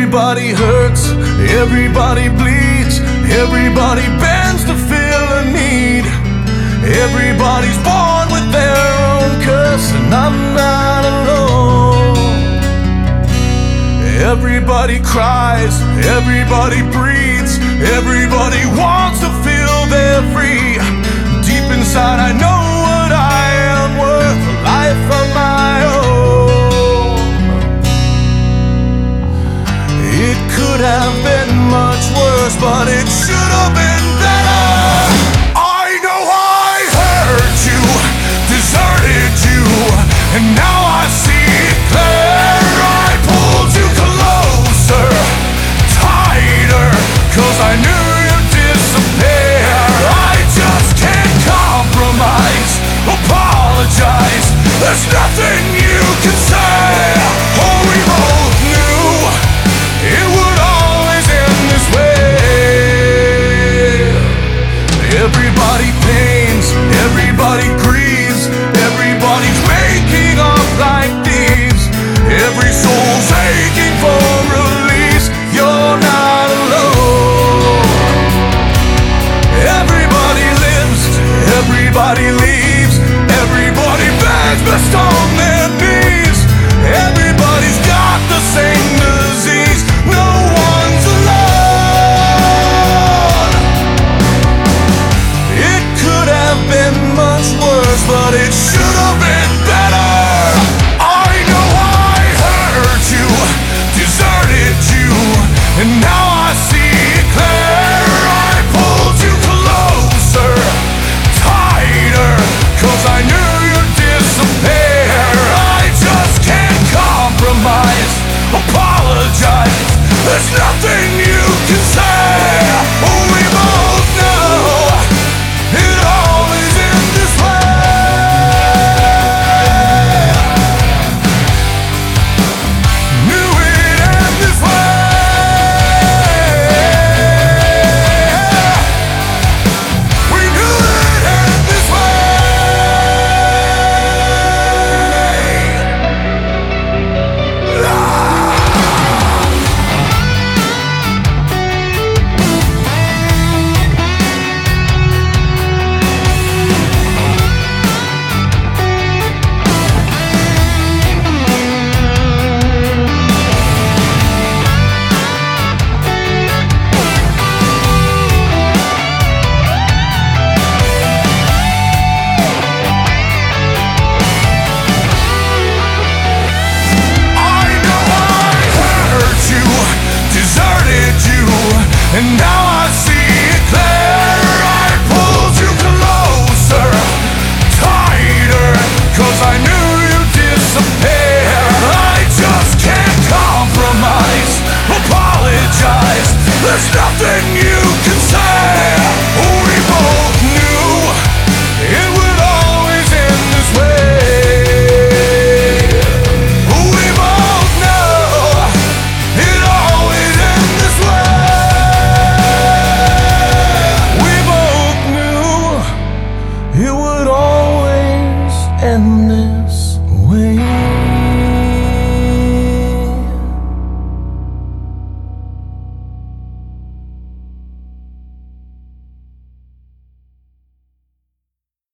Everybody hurts, everybody bleeds, everybody bends to fill a need. Everybody's born with their own curse, and I'm not alone. Everybody cries, everybody breathes, everybody wants to feel they're free. Deep inside I know what I am worth, a life of my own. It could have been much worse, but it should have been better. I know I hurt you, deserted you, and now I see it clear. I pulled you closer, tighter, 'cause I knew you'd disappear. I just can't compromise, apologize. There's nothing you can say. Oh, we both knew it would always end this way. Everybody pains, everybody grieves, everybody's waking up like thieves. Every soul's aching for release. You're not alone. Everybody lives, everybody leaves, everybody begs best on their knees. Everybody's got the same disease. No one's alone. It could have been much worse, but it should have been better. I know I hurt you, deserted you, and now I see it clear. I pulled you closer, tighter, 'cause I knew you'd disappear. I just can't compromise, apologize. There's nothing you can say. Oh, we both know it always ends this way. Knew it'd end this way. We knew it'd end this way. I know I hurt you, deserted you, and now I see it clear. I pulled you closer, tighter, 'cause I knew you'd disappear. I just can't compromise, apologize. There's nothing you can say.